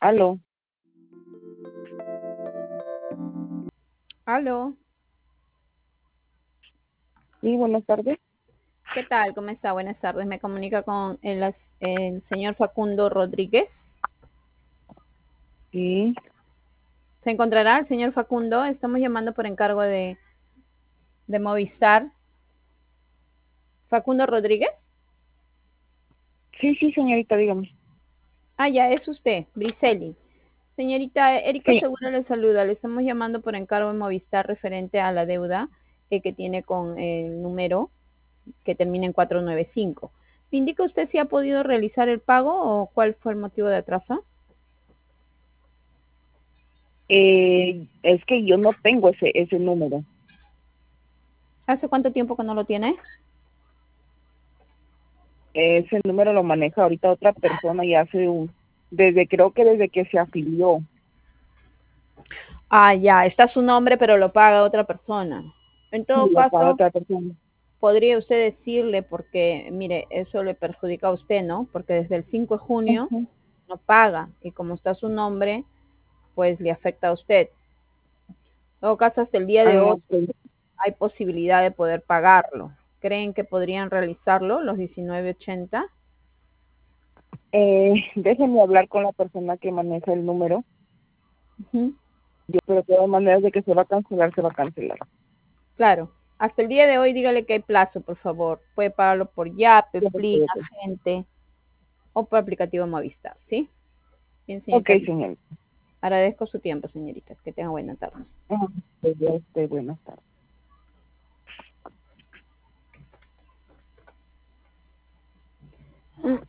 Aló, Aló, sí, buenas tardes. ¿qué tal? ¿Cómo está? Buenas tardes. Me comunica con el señor Facundo Rodríguez. Sí, ¿Se encontrará el señor Facundo? Estamos llamando por encargo de Movistar. ¿Facundo Rodríguez? sí, sí, señorita, dígame. Ah, ya, es usted, Briseli. Señorita Erika Sí, Segura le saluda. Le estamos llamando por encargo de Movistar referente a la deuda que tiene con el número que termina en 495. ¿Me indica usted si ha podido realizar el pago o cuál fue el motivo de atraso? es que yo no tengo ese número. ¿Hace cuánto tiempo que no lo tiene? Ese número lo maneja ahorita otra persona y creo que desde que se afilió. Ah, ya, está su nombre, pero lo paga otra persona. En Sí, todo lo paga caso, otra persona. podría usted decirle, porque, mire, eso le perjudica a usted, ¿no? Porque desde el 5 de junio Ujú. no paga y como está su nombre, pues le afecta a usted. En todo caso, hasta el día de Ah, hoy ok. hay posibilidad de poder pagarlo. ¿Creen que podrían realizarlo los 19.80? Déjenme hablar con la persona que maneja el número. Ujú. Yo, pero de todas maneras, de que se va a cancelar, se va a cancelar. Claro. Hasta el día de hoy, dígale que hay plazo, por favor. Puede pagarlo por Yape, Ya me Plin, estoy ok. Agente o por aplicativo Movistar, ¿sí? Bien, Ok, señorita. señorita. Agradezco su tiempo, señorita. Que tenga buena tarde. Ajá, buenas tardes.